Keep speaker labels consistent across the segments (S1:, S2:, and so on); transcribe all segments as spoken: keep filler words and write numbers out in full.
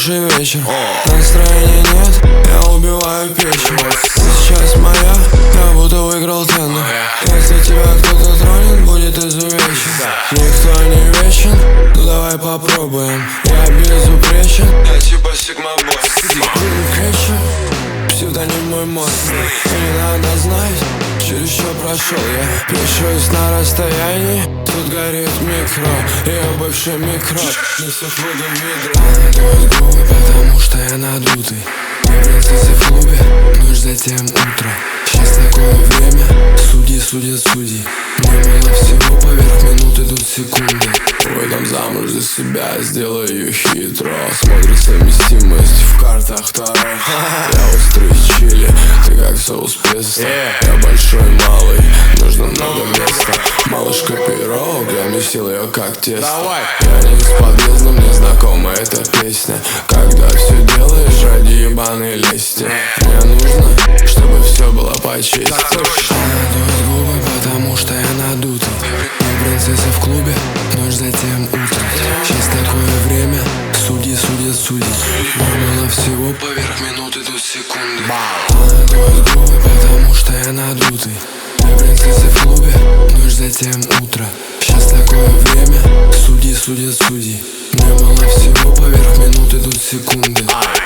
S1: хороший вечер. Настроения нет, я убиваю печень. Сейчас моя, я будто выиграл тенду. Если тебя кто-то тронет, будет изувечен. Никто не вечен, ну давай попробуем. Я безупречен, я типа сигма-бой. Псевдоним мой мозг. Не надо знать, через что прошел я. Пишусь на расстоянии, тут горит микро. Я бывший микроб, несет воду в ведро. Надует губы, потому что я надутый. Я принцесса в клубе, ночь, затем утро. Сейчас такое время, судьи судят судьи. Мне мало всего, поверх минут идут секунды. Выйдем замуж за себя, сделаю хитро. Смотрит совместимость в картах Таро. Я острый чили, ты как соус песто. Я большой, малый, нужно много места. Малышка пирог, я месил ее как тесто. Я не из подъезда, мне знакома эта песня. Когда все делаешь ради ебаной лести. Мне нужно, чтобы все было по чести. Надует губы, потому что я надутый. Я принцесса в клубе, ночь, затем утро. Сейчас такое время, судьи судят судьи. Мало всего, поверх минут идут секунды. Надует губы, потому что я надутый. Я принцесса в клубе, ночь, затем утро. Сейчас такое время, судьи судят судьи. Мне мало всего, поверх минут идут секунды.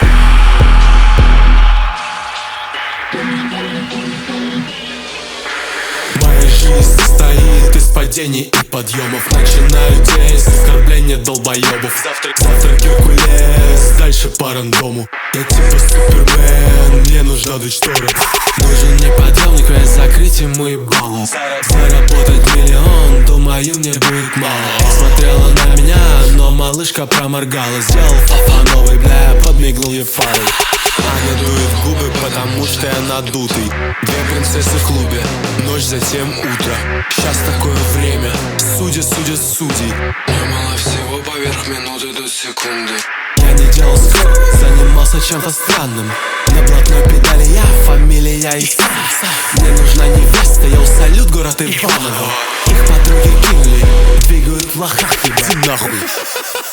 S2: Моя жизнь состоит из падений и подъемов. Начинаю день с оскорбления долбоебов. Завтра, завтра Геркулес, дальше по рандому. Я типа Супермен, мне нужна дуть шторы.
S1: Нужен не подъемник, а закрыть ему ебало.
S2: Заработать миллион, думаю, мне будет мало.
S1: Смотрела на меня, но малышка проморгала. Сделал фафановый, бля, подмигнул ей фарой.
S2: Аня дует губы, потому что я надутый.
S1: Две принцессы в клубе, ночь, затем утро. Сейчас такое время, судьи судят судей. Мне мало всего, поверх минут идут секунды. Я не делал скоп, занимался чем-то странным. На блатной педали я, фамилия и сам. Мне нужна невеста, я салют, город Иваново. Их подруги кинули, двигают в лохах, ебать.
S2: Иди нахуй.